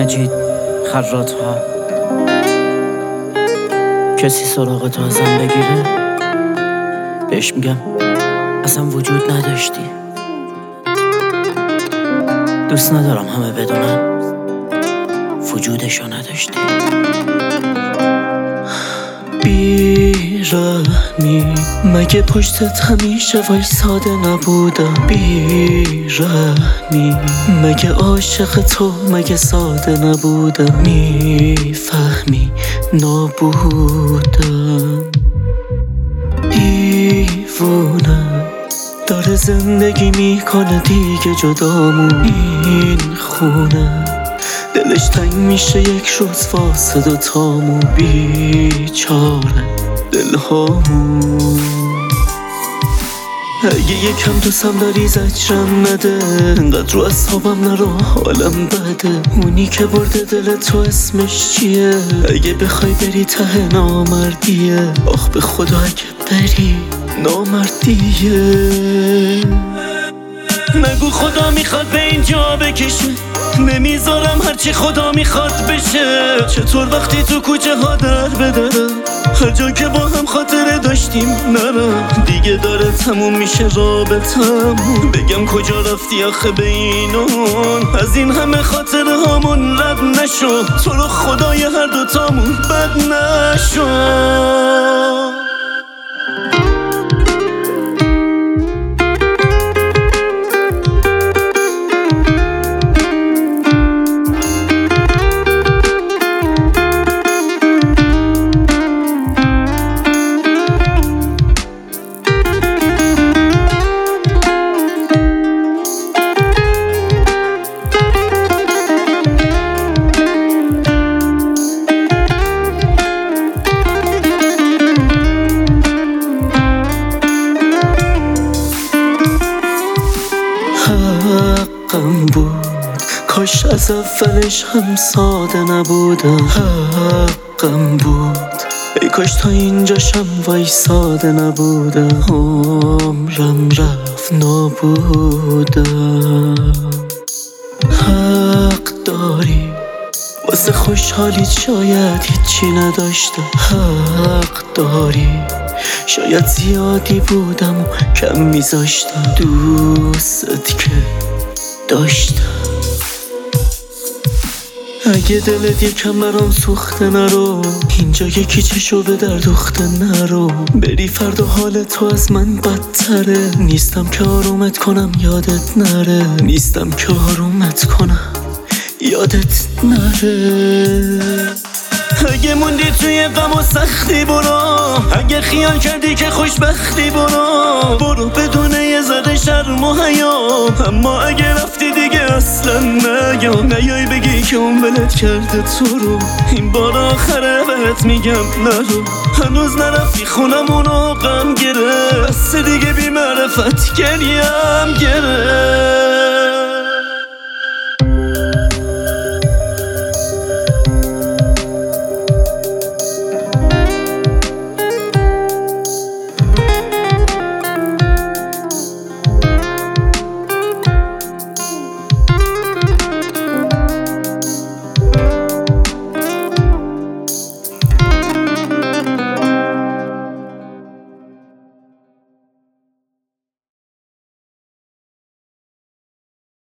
مجید خراط‌ها. کسی سراغ تو ازم بگیره بهش میگم اصلا وجود نداشتی. دوست ندارم همه بدونن وجودشو نداشتی. بی‌رحمی مگه پشتت همیشه وایساده نبودم؟ بی‌رحمی مگه عاشق تو مگه ساده نبودم؟ میفهمی نابودم. دیوونه داره زندگی میکنه دیگه جدامون. این خونه دلش تنگ میشه یک روز واسه دوتامون. بیچاره دلهامون. اگه یکم دوستم داری زجرم نده، انقدر رو اصحابم نرو حالم بده. اونی که برده دل تو اسمش چیه؟ اگه بخوای بری ته نامردیه. آخ به خدا اگه بری نامردیه. نگو خدا میخواد به اینجا بکشه، نمیذارم هرچی خدا میخواد بشه. چطور وقتی تو کوچه ها در بدرم، هر جا که با هم خاطره داشتیم نرم. دیگه داره تموم میشه رابطمون، بگم کجا رفتی آخه به اینون؟ از این همه خاطره هامون رد نشو، تو رو خدای هر دوتامون بد نشو. حقم بود کاش از اولش هم ساده نبودم. حقم بود ای کاش تا اینجاشم وایساده نبودم. عمرم رفت نابودم. حق داری واسه خوشحالیت شاید هیچی نداشتم. حق داری شاید زیادی بودم و کم میذاشتم. دوست که داشتم. اگه دلت یکم برام سوخته نرو، اینجا یکی چشو به در دوخته نرو. بری فردا حال تو از من بدتره. نیستم که آرومت کنم یادت نره. نیستم که آرومت کنم یادت نره. اگه موندی توی غم و سختی برو، اگه خیال کردی که خوشبختی برو بدون یه ذره شرم و حیا. اما اگه رفتی دیگه اصلا نیای بگی که اون ولت کرده تو رو. این بار آخره بهت میگم نرو. هنوز نرفتی خونمونو غم گرفت، بس دیگه بی معرفت گریم گرفت.